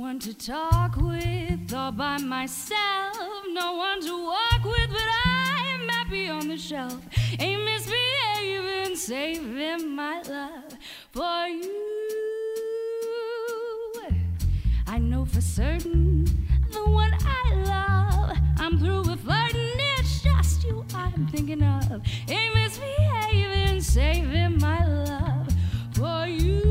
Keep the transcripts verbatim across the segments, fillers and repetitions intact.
one to talk with all by myself, no one to walk with, but I'm happy on the shelf. Ain't misbehaving, saving my love for you. I know for certain the one I love, I'm through with flirting, it's just you I'm thinking of. Ain't misbehaving, saving my love for you.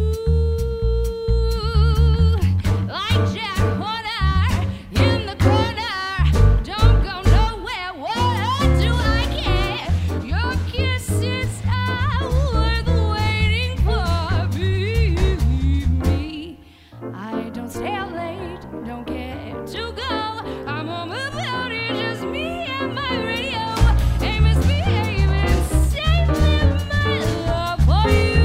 Like Jack Horner in the corner, don't go nowhere, what do I care? Your kisses are worth waiting for, believe me. I don't stay out late, don't care to go. I'm home about it, just me and my radio. Ain't misbehaving, saving my love for you.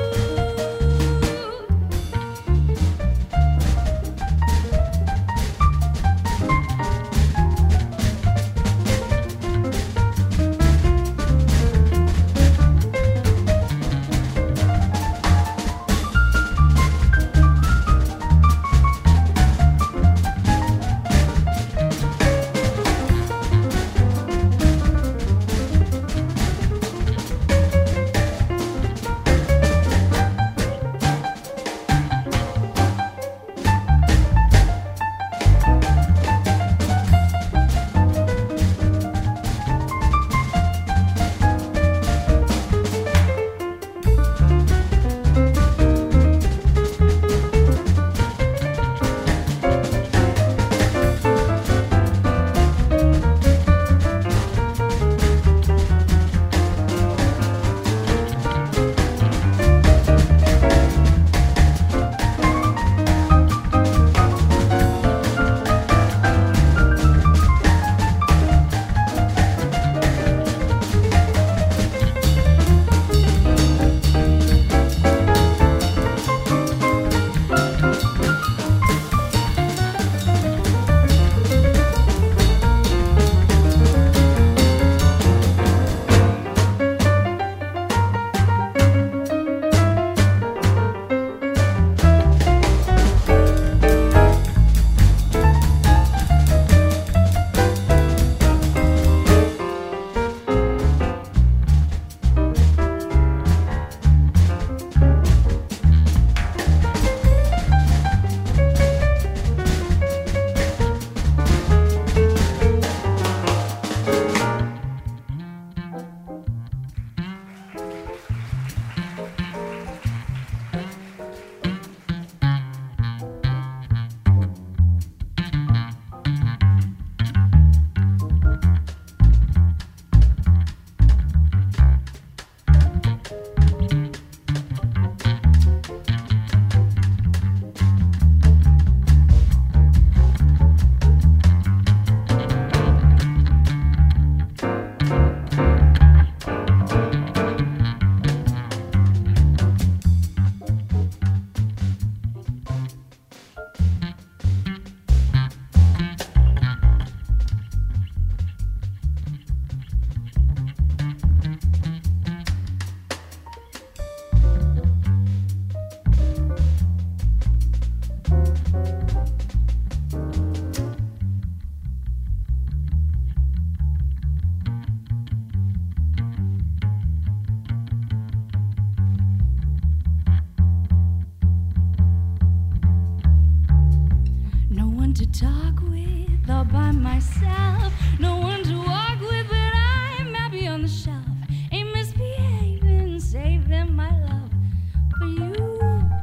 To talk with all by myself, no one to walk with, but I'm happy on the shelf. Ain't misbehaving, saving my love for you.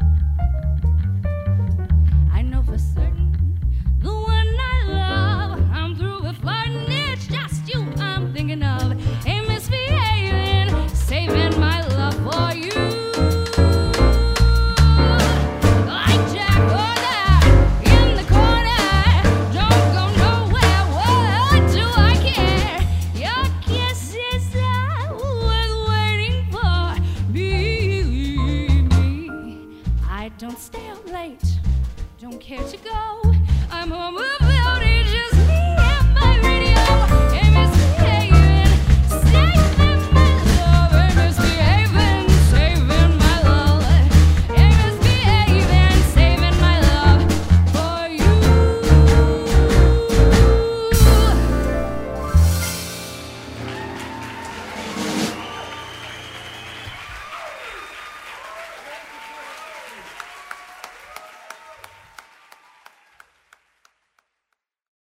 I know for certain the one I love, I'm through with flirting, it's just you I'm thinking of. Ain't misbehaving, saving my love for you. Don't stay up late, don't care to go. I'm home.